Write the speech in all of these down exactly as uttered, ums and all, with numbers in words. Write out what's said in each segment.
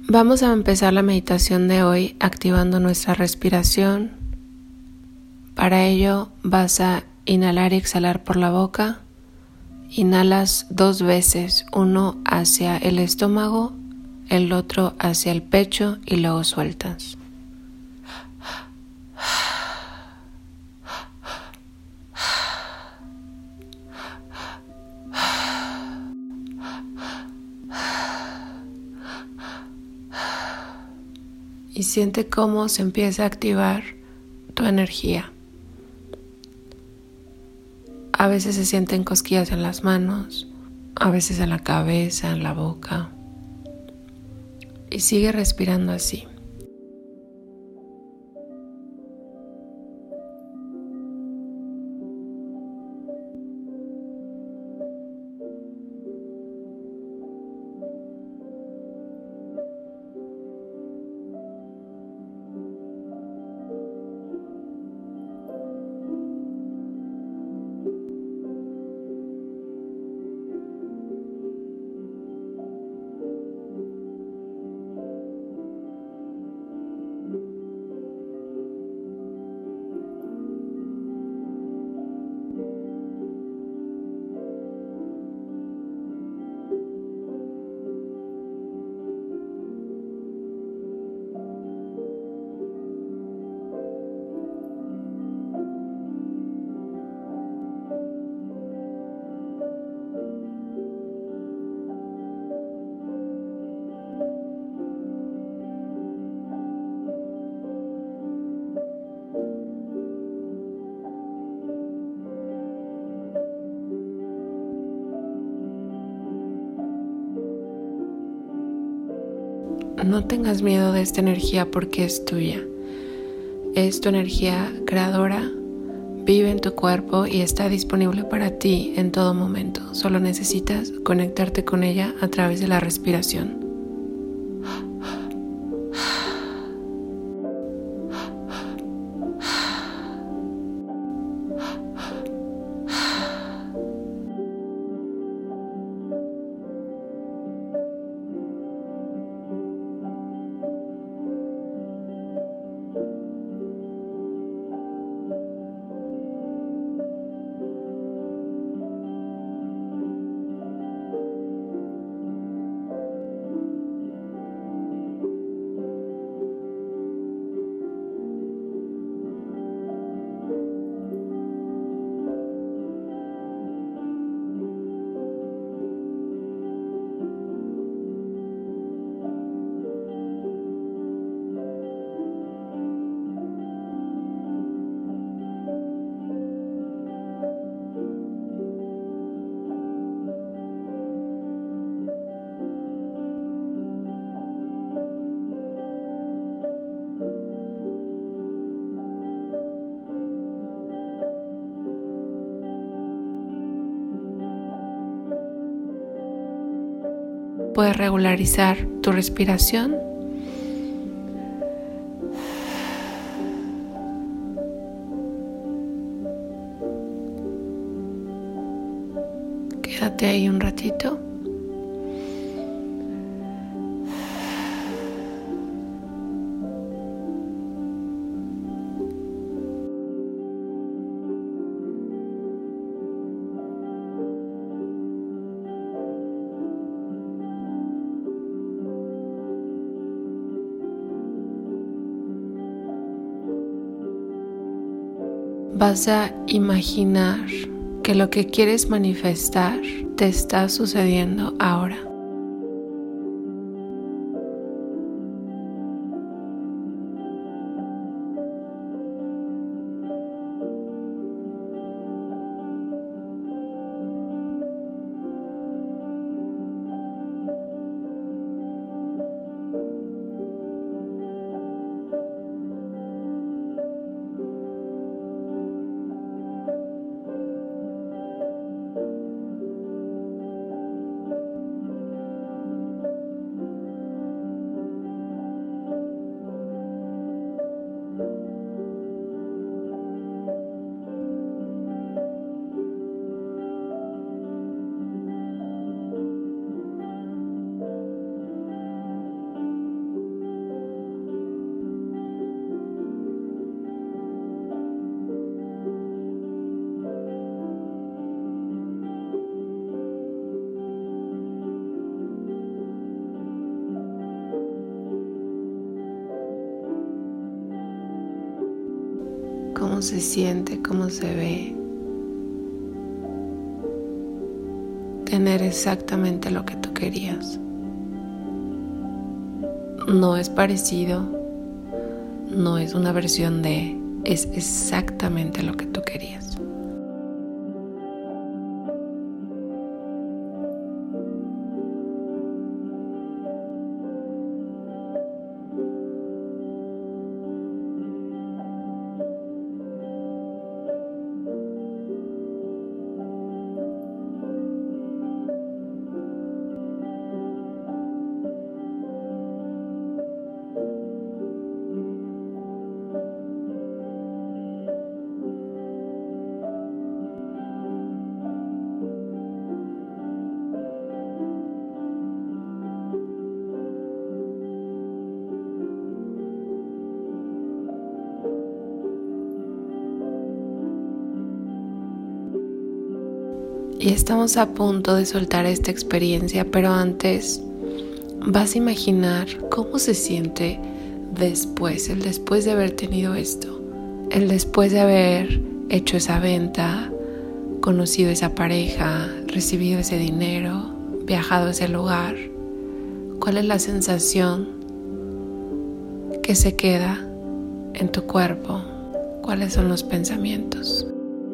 Vamos a empezar la meditación de hoy activando nuestra respiración. Para ello vas a inhalar y exhalar por la boca. Inhalas dos veces, uno hacia el estómago, el otro hacia el pecho y luego sueltas. Y siente cómo se empieza a activar tu energía. A veces se sienten cosquillas en las manos, a veces en la cabeza, en la boca. Y sigue respirando así. No tengas miedo de esta energía porque es tuya. Es tu energía creadora, vive en tu cuerpo y está disponible para ti en todo momento. Solo necesitas conectarte con ella a través de la respiración. Puedes regularizar tu respiración. Quédate ahí un ratito. Vas a imaginar que lo que quieres manifestar te está sucediendo ahora. cómo se siente, cómo se ve tener exactamente lo que tú querías. No es parecido, no es una versión de, es exactamente lo que tú querías. Y estamos a punto de soltar esta experiencia, pero antes vas a imaginar cómo se siente después, el después de haber tenido esto, el después de haber hecho esa venta, conocido esa pareja, recibido ese dinero, viajado a ese lugar. ¿Cuál es la sensación que se queda en tu cuerpo? ¿Cuáles son los pensamientos?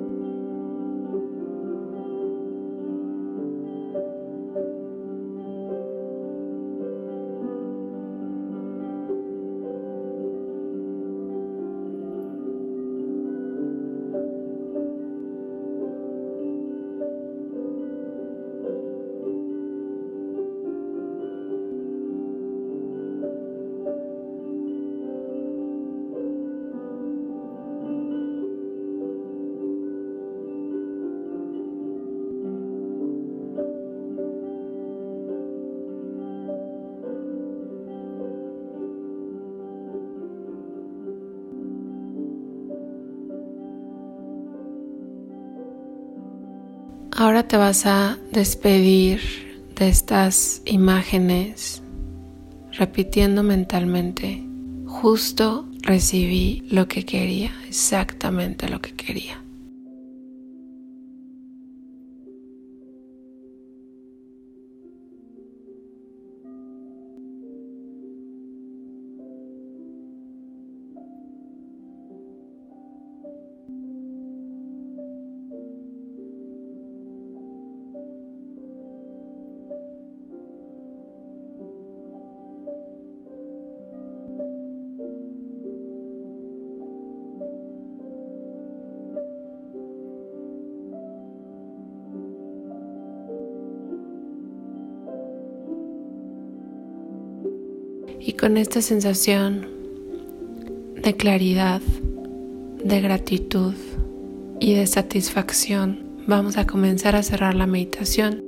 Ahora te vas a despedir de estas imágenes repitiendo mentalmente: justo recibí lo que quería, exactamente lo que quería. Y con esta sensación de claridad, de gratitud y de satisfacción, vamos a comenzar a cerrar la meditación.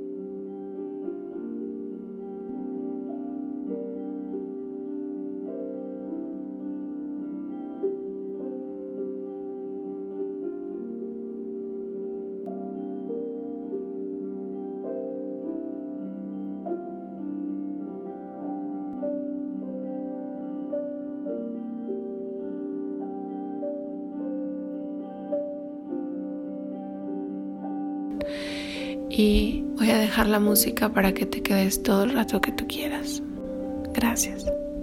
Y voy a dejar la música para que te quedes todo el rato que tú quieras. Gracias.